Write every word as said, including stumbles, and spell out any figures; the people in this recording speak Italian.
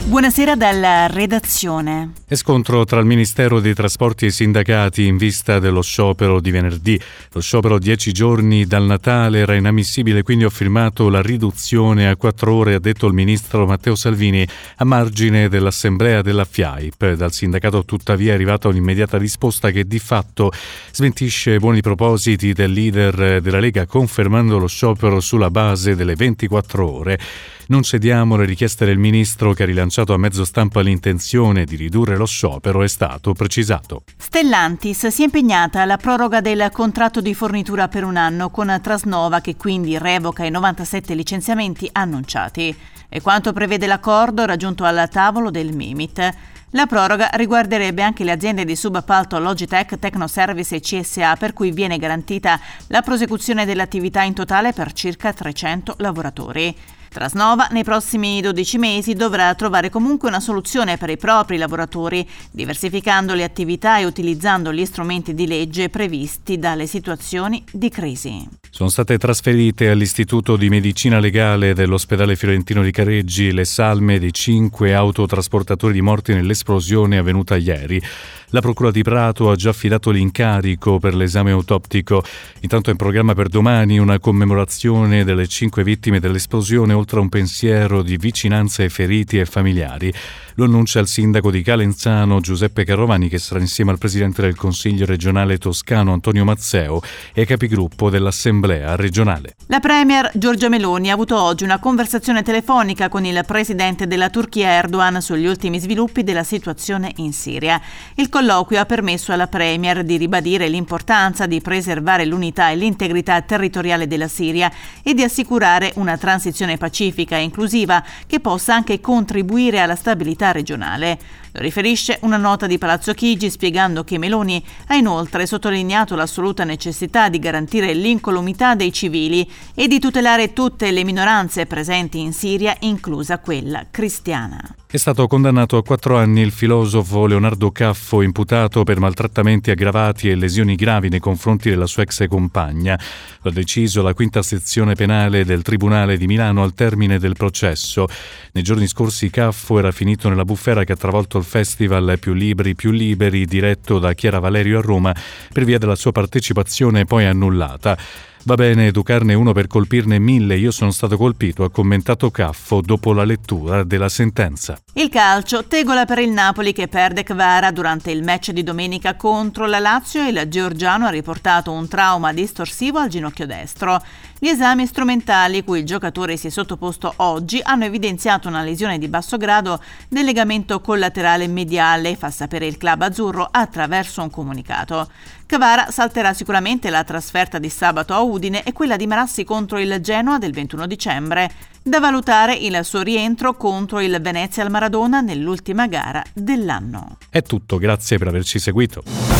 Buonasera dalla redazione. E scontro tra il Ministero dei Trasporti e i sindacati in vista dello sciopero di venerdì. Lo sciopero dieci giorni dal Natale era inammissibile, quindi ho firmato la riduzione a quattro ore, ha detto il ministro Matteo Salvini, a margine dell'assemblea della F I A I P. Dal sindacato tuttavia è arrivata un'immediata risposta che di fatto smentisce i buoni propositi del leader della Lega, confermando lo sciopero sulla base delle ventiquattro ore. Non cediamo alle richieste del ministro, che ha rilanciato a mezzo stampa l'intenzione di ridurre lo sciopero, è stato precisato. Stellantis si è impegnata alla proroga del contratto di fornitura per un anno con Trasnova, che quindi revoca i novantasette licenziamenti annunciati. E quanto prevede l'accordo raggiunto al tavolo del Mimit. La proroga riguarderebbe anche le aziende di subappalto Logitech, Tecnoservice e C S A, per cui viene garantita la prosecuzione dell'attività in totale per circa trecento lavoratori. Trasnova nei prossimi dodici mesi dovrà trovare comunque una soluzione per i propri lavoratori, diversificando le attività e utilizzando gli strumenti di legge previsti dalle situazioni di crisi. Sono state trasferite all'Istituto di Medicina Legale dell'Ospedale Fiorentino di Careggi le salme dei cinque autotrasportatori morti nell'esplosione avvenuta ieri. La Procura di Prato ha già affidato l'incarico per l'esame autoptico. Intanto è in programma per domani una commemorazione delle cinque vittime dell'esplosione, oltre a un pensiero di vicinanza ai feriti e familiari. Lo annuncia il sindaco di Calenzano Giuseppe Carovani, che sarà insieme al presidente del Consiglio regionale toscano Antonio Mazzeo e ai capigruppo dell'Assemblea regionale. La premier Giorgia Meloni ha avuto oggi una conversazione telefonica con il presidente della Turchia Erdogan sugli ultimi sviluppi della situazione in Siria. Il colloquio ha permesso alla premier di ribadire l'importanza di preservare l'unità e l'integrità territoriale della Siria e di assicurare una transizione pacifica e inclusiva che possa anche contribuire alla stabilità regionale. Lo riferisce una nota di Palazzo Chigi, spiegando che Meloni ha inoltre sottolineato l'assoluta necessità di garantire l'incolumità dei civili e di tutelare tutte le minoranze presenti in Siria, inclusa quella cristiana. È stato condannato a quattro anni il filosofo Leonardo Caffo, imputato per maltrattamenti aggravati e lesioni gravi nei confronti della sua ex compagna. Lo ha deciso la quinta sezione penale del Tribunale di Milano al termine del processo. Nei giorni scorsi Caffo era finito nella bufera che ha travolto il festival Più Libri Più Liberi, diretto da Chiara Valerio a Roma, per via della sua partecipazione poi annullata. Va bene educarne uno per colpirne mille, io sono stato colpito, ha commentato Caffo dopo la lettura della sentenza. Il calcio, tegola per il Napoli che perde Kvara durante il match di domenica contro la Lazio, e il georgiano ha riportato un trauma distorsivo al ginocchio destro. Gli esami strumentali cui il giocatore si è sottoposto oggi hanno evidenziato una lesione di basso grado del legamento collaterale mediale, fa sapere il club azzurro attraverso un comunicato. Kvara salterà sicuramente la trasferta di sabato a Udine e quella di Marassi contro il Genoa del ventuno dicembre. Da valutare il suo rientro contro il Venezia al Maradona nell'ultima gara dell'anno. È tutto, grazie per averci seguito.